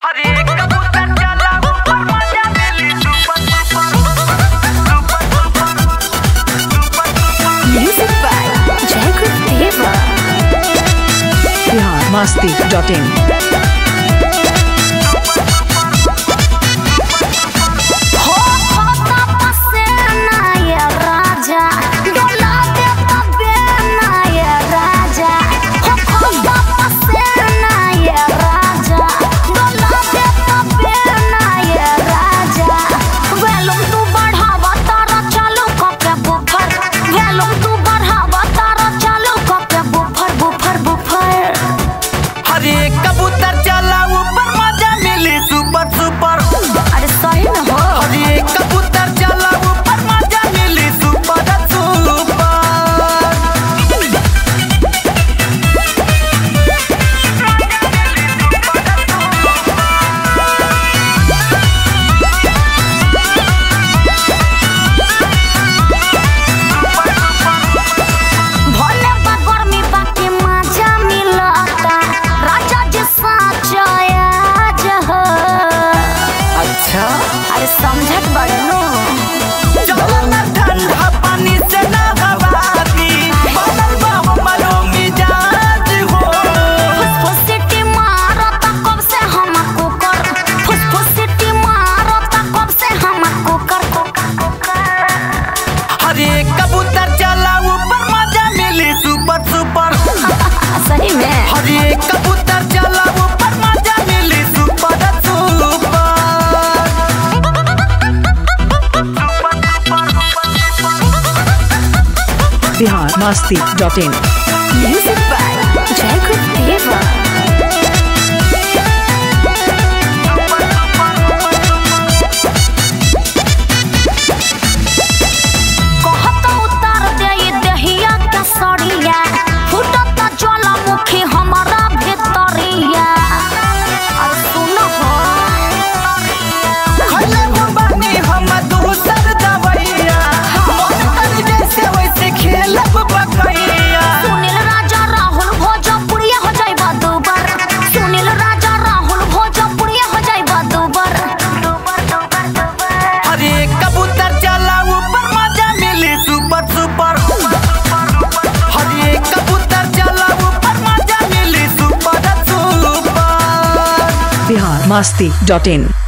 masti.in अरे समझत बड़नो चलो ना ठंडा पानी से ना हवाती बनल बा हमरो मिजाज हो फुसफुसिटी मारता कब से हमको कर फुसफुसिटी मारता कब से हमको कर अरे कबूतर चला ऊपर मजा मिली सुपर सुपर सही में अरे कबूतर चला ऊपर मजा मिली super super Bihar masti.in Music by Jacob Deva masti.in